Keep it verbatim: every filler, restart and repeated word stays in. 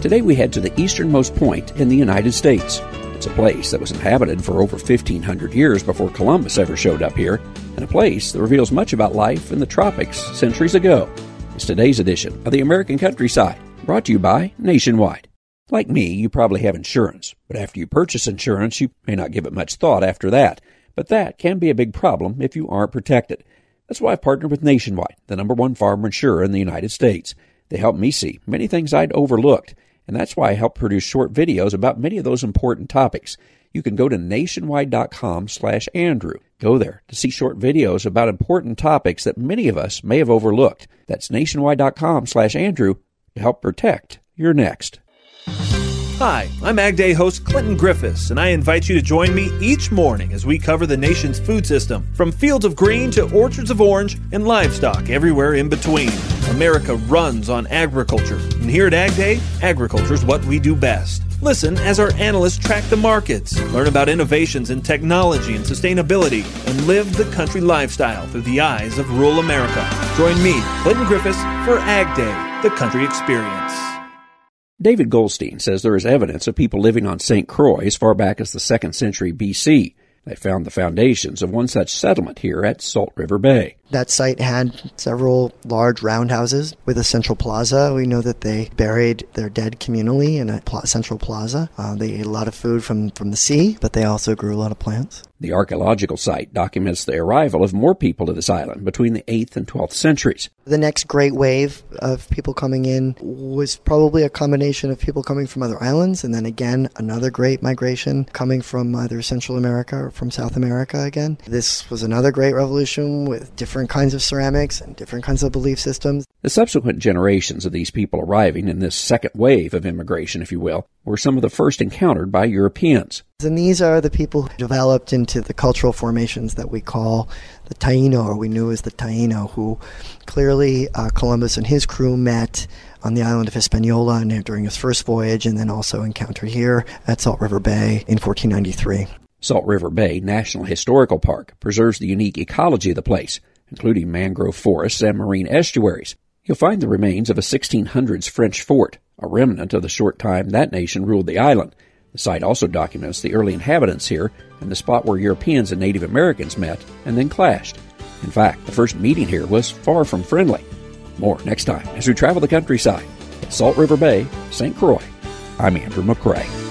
Today we head to the easternmost point in the United States. It's a place that was inhabited for over fifteen hundred years before Columbus ever showed up here, and a place that reveals much about life in the tropics centuries ago. It's today's edition of the American Countryside, brought to you by Nationwide. Like me, you probably have insurance, but after you purchase insurance, you may not give it much thought after that. But that can be a big problem if you aren't protected. That's why I partnered with Nationwide, the number one farmer insurer in the United States. They helped me see many things I'd overlooked, and that's why I help produce short videos about many of those important topics. You can go to nationwide.com slash Andrew. Go there to see short videos about important topics that many of us may have overlooked. That's nationwide.com slash Andrew to help protect your next. Hi, I'm Ag Day host Clinton Griffiths, and I invite you to join me each morning as we cover the nation's food system, from fields of green to orchards of orange and livestock everywhere in between. America runs on agriculture, and here at Ag Day, agriculture is what we do best. Listen as our analysts track the markets, learn about innovations in technology and sustainability, and live the country lifestyle through the eyes of rural America. Join me, Clinton Griffiths, for Ag Day, the country experience. David Goldstein says there is evidence of people living on Saint Croix as far back as the second century B C. They found the foundations of one such settlement here at Salt River Bay. That site had several large roundhouses with a central plaza. We know that they buried their dead communally in a pl- central plaza. Uh, they ate a lot of food from, from the sea, but they also grew a lot of plants. The archaeological site documents the arrival of more people to this island between the eighth and twelfth centuries. The next great wave of people coming in was probably a combination of people coming from other islands, and then again, another great migration coming from either Central America or from South America again. This was another great revolution with different kinds of ceramics and different kinds of belief systems. The subsequent generations of these people arriving in this second wave of immigration, if you will, were some of the first encountered by Europeans. And these are the people who developed into the cultural formations that we call the Taino, or we knew as the Taino, who clearly uh, Columbus and his crew met on the island of Hispaniola and during his first voyage, and then also encountered here at Salt River Bay in fourteen ninety-three. Salt River Bay National Historical Park preserves the unique ecology of the place, including mangrove forests and marine estuaries. You'll find the remains of a sixteen hundreds French fort, a remnant of the short time that nation ruled the island. The site also documents the early inhabitants here and the spot where Europeans and Native Americans met and then clashed. In fact, the first meeting here was far from friendly. More next time as we travel the countryside at Salt River Bay, Saint Croix. I'm Andrew McCrae.